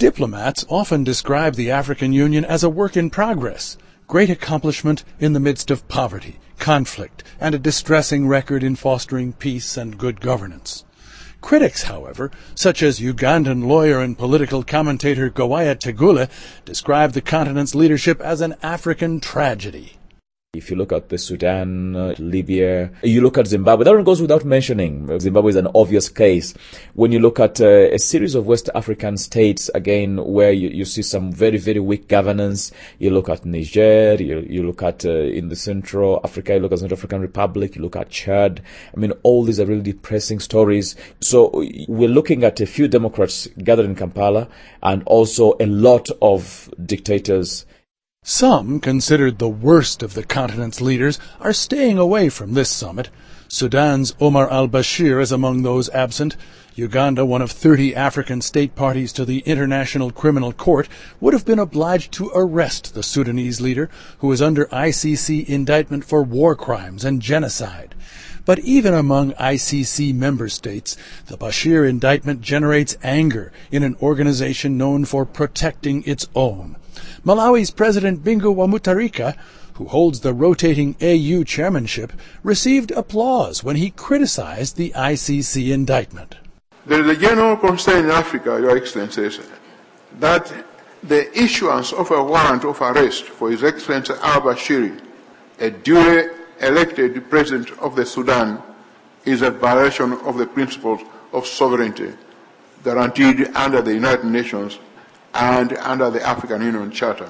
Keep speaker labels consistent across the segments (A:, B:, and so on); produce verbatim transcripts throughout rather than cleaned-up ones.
A: Diplomats often describe the African Union as a work in progress, great accomplishment in the midst of poverty, conflict, and a distressing record in fostering peace and good governance. Critics, however, such as Ugandan lawyer and political commentator Gowaya Tegule, describe the continent's leadership as an African tragedy.
B: If you look at the Sudan, uh, Libya, you look at Zimbabwe, that one goes without mentioning. Zimbabwe is an obvious case. When you look at uh, a series of West African states, again, where you, you see some very, very weak governance, you look at Niger, you, you look at, uh, in the Central Africa, you look at Central African Republic, you look at Chad. I mean, all these are really depressing stories. So we're looking at a few Democrats gathered in Kampala and also a lot of dictators.
A: Some, considered the worst of the continent's leaders, are staying away from this summit. Sudan's Omar al-Bashir is among those absent. Uganda, one of thirty African state parties to the International Criminal Court, would have been obliged to arrest the Sudanese leader, who is under I C C indictment for war crimes and genocide. But even among I C C member states, the Bashir indictment generates anger in an organization known for protecting its own. Malawi's President Bingu wa Mutharika, who holds the rotating A U chairmanship, received applause when he criticized the I C C indictment.
C: There is a general concern in Africa, Your Excellencies, that the issuance of a warrant of arrest for His Excellency al-Bashir, a duly elected President of the Sudan, is a violation of the principles of sovereignty guaranteed under the United Nations and under the African Union Charter.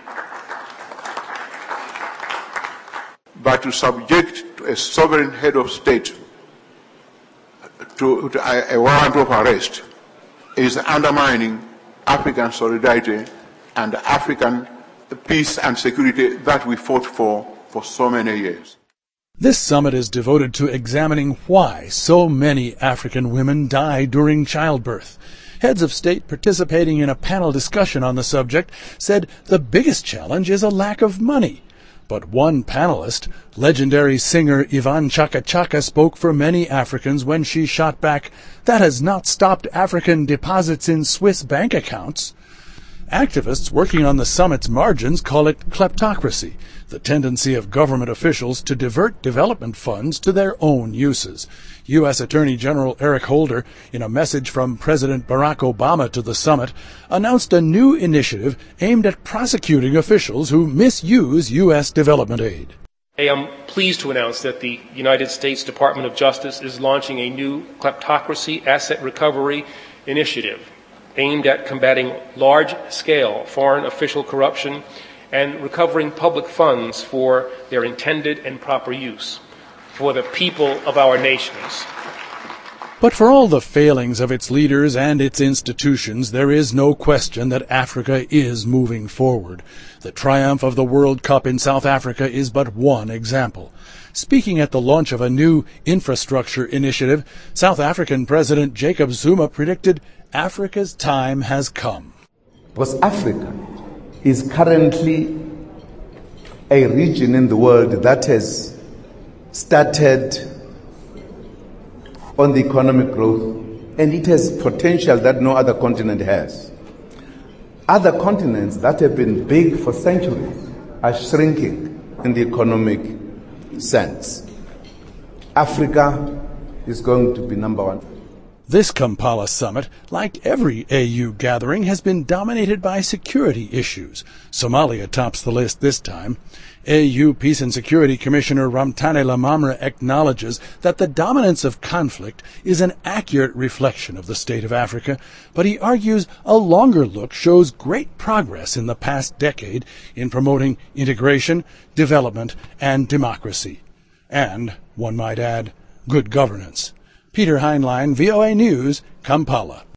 C: But to subject to a sovereign head of state to, to a, a warrant of arrest is undermining African solidarity and African peace and security that we fought for for so many years.
A: This summit is devoted to examining why so many African women die during childbirth. Heads of state participating in a panel discussion on the subject said the biggest challenge is a lack of money. But one panelist, legendary singer Yvonne Chaka Chaka, spoke for many Africans when she shot back, "That has not stopped African deposits in Swiss bank accounts." Activists working on the summit's margins call it kleptocracy, the tendency of government officials to divert development funds to their own uses. U S Attorney General Eric Holder, in a message from President Barack Obama to the summit, announced a new initiative aimed at prosecuting officials who misuse U S development aid.
D: I am pleased to announce that the United States Department of Justice is launching a new kleptocracy asset recovery initiative aimed at combating large-scale foreign official corruption and recovering public funds for their intended and proper use for the people of our nations.
A: But for all the failings of its leaders and its institutions, there is no question that Africa is moving forward. The triumph of the World Cup in South Africa is but one example. Speaking at the launch of a new infrastructure initiative, South African President Jacob Zuma predicted Africa's time has come.
E: Because Africa is currently a region in the world that has started on the economic growth, and it has potential that no other continent has. Other continents that have been big for centuries are shrinking in the economic sense. Africa is going to be number one.
A: This Kampala summit, like every A U gathering, has been dominated by security issues. Somalia tops the list this time. A U Peace and Security Commissioner Ramtane Lamamra acknowledges that the dominance of conflict is an accurate reflection of the state of Africa, but he argues a longer look shows great progress in the past decade in promoting integration, development, and democracy. And, one might add, good governance. Peter Heinlein, V O A News, Kampala.